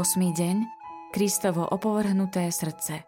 deň. Kristovo opovrhnuté srdce.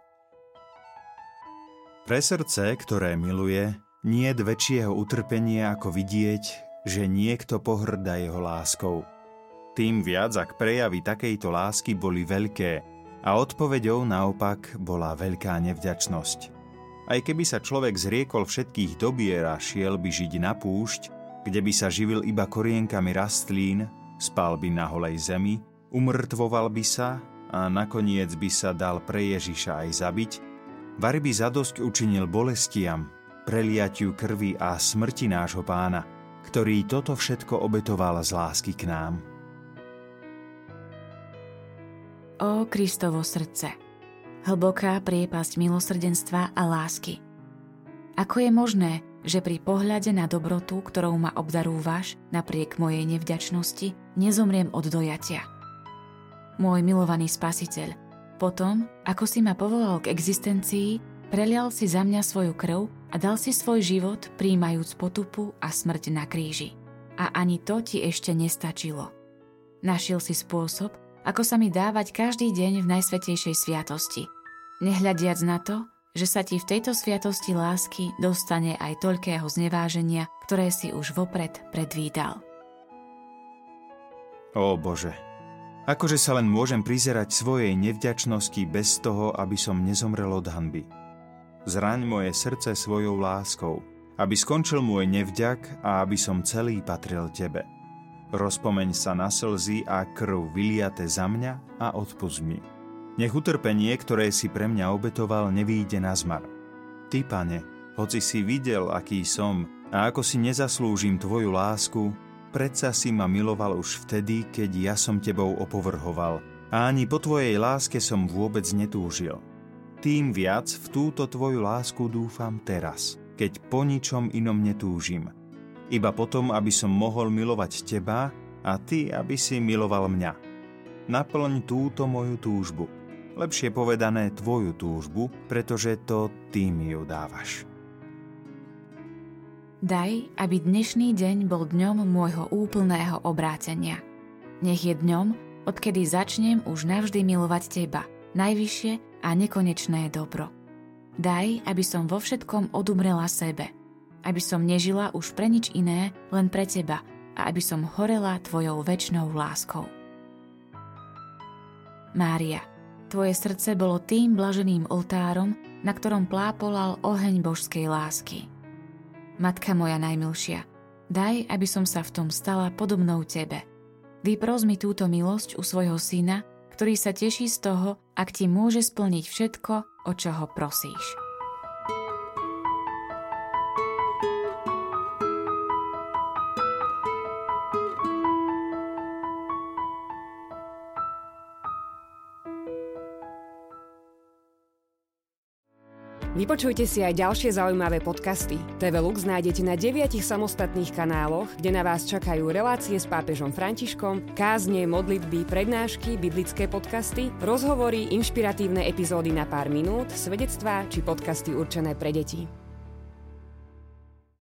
Pre srdce, ktoré miluje, niet väčšieho utrpenia ako vidieť, že niekto pohŕda jeho láskou. Tým viac, ak prejavy takejto lásky boli veľké a odpoveďou naopak bola veľká nevďačnosť. Aj keby sa človek zriekol všetkých dobier a šiel by žiť na púšť, kde by sa živil iba korienkami rastlín, spal by na holej zemi, umrtvoval by sa a nakoniec by sa dal pre Ježiša aj zabiť, vari by zadosť učinil bolestiam, preliatiu krvi a smrti nášho Pána, ktorý toto všetko obetoval z lásky k nám. Ó Kristovo srdce, hlboká priepasť milosrdenstva a lásky. Ako je možné, že pri pohľade na dobrotu, ktorou ma obdarúvaš, napriek mojej nevďačnosti, nezomriem od dojatia? Môj milovaný Spasiteľ, potom, ako si ma povolal k existencii, prelial si za mňa svoju krv a dal si svoj život, prijímajúc potupu a smrť na kríži. A ani to ti ešte nestačilo. Našiel si spôsob, ako sa mi dávať každý deň v najsvätejšej sviatosti, nehľadiac na to, že sa ti v tejto sviatosti lásky dostane aj toľkého zneváženia, ktoré si už vopred predvídal. Ó Bože, akože sa len môžem prizerať svojej nevďačnosti bez toho, aby som nezomrel od hanby. Zraň moje srdce svojou láskou, aby skončil môj nevďak a aby som celý patril Tebe. Rozpomeň sa na slzy a krv vyliate za mňa a odpusť mi. Nech utrpenie, ktoré si pre mňa obetoval, nevyjde nazmar. Ty, Pane, hoci si videl, aký som a ako si nezaslúžim Tvoju lásku, predsa si ma miloval už vtedy, keď ja som Tebou opovrhoval a ani po Tvojej láske som vôbec netúžil. Tým viac v túto Tvoju lásku dúfam teraz, keď po ničom inom netúžim. Iba potom, aby som mohol milovať Teba a Ty, aby si miloval mňa. Naplň túto moju túžbu. Lepšie povedané Tvoju túžbu, pretože to Ty mi ju dávaš. Daj, aby dnešný deň bol dňom môjho úplného obrátenia. Nech je dňom, odkedy začnem už navždy milovať Teba, najvyššie a nekonečné dobro. Daj, aby som vo všetkom odumrela sebe, aby som nežila už pre nič iné, len pre Teba a aby som horela Tvojou večnou láskou. Mária, Tvoje srdce bolo tým blaženým oltárom, na ktorom plápolal oheň božskej lásky. Matka moja najmilšia, daj, aby som sa v tom stala podobnou Tebe. Vypros mi túto milosť u svojho syna, ktorý sa teší z toho, ak Ti môže splniť všetko, o čo ho prosíš. Vypočujte si aj ďalšie zaujímavé podcasty. TV Lux nájdete na 9 samostatných kanáloch, kde na vás čakajú relácie s pápežom Františkom, kázne, modlitby, prednášky, biblické podcasty, rozhovory, inšpiratívne epizódy na pár minút, svedectvá či podcasty určené pre deti.